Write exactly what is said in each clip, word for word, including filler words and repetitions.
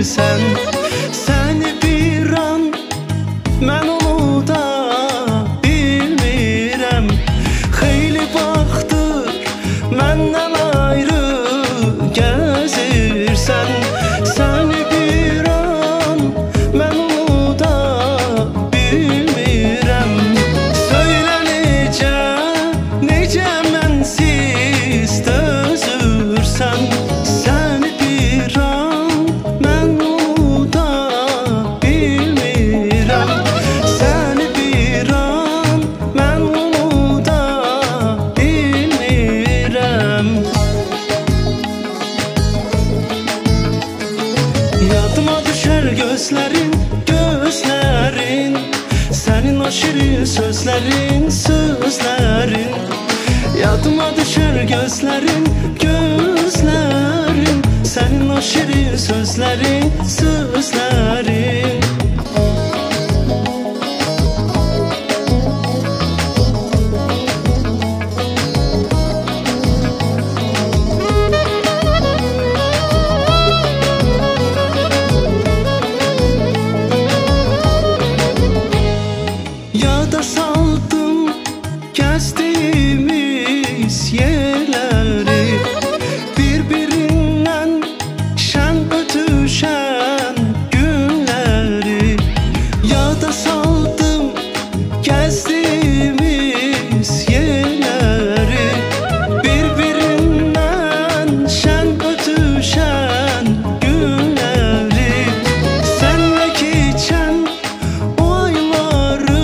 gəzirsən. Səni bir an mən unuda bilmirəm. Xeyli vaxtdır məndən ayrı gəzirsən. Səni bir an mən unuda bilmirəm. Söylə necə, necə mənsiz dözürsən. Səni bir an mən unuda bilmirəm. Səni bir an mən unuda bilmirəm. Yadıma düşər gözlərin, gözlərin, sənin o şirin sözlərin, sözlərin. Yadıma düşər gözlərin, gözlərin, sənin o şirin sözlərin, sözlərin. Yada saldım gəzdiyimiz yerləri, bir-birindən şən ötüşən günləri. Yada saldım gəzdiyimiz yerləri, bir-birindən şən ötüşən günləri. Sənlə keçən o ayları,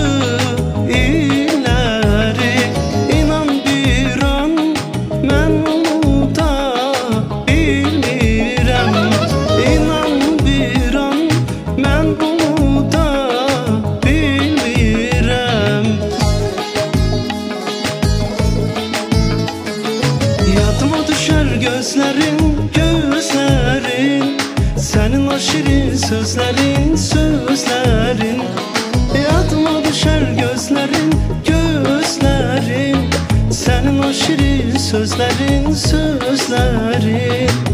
illəri, inan bir an mən unuda bilmirəm. İnan bir an mən unuda bilmirəm. Yadıma düşər gözlərin, gözlərin, sənin o şirin sözlərin, sözlərin. Yadıma düşər gözlərin, gözlərin, sənin o şirin sözlərin, sözlərin.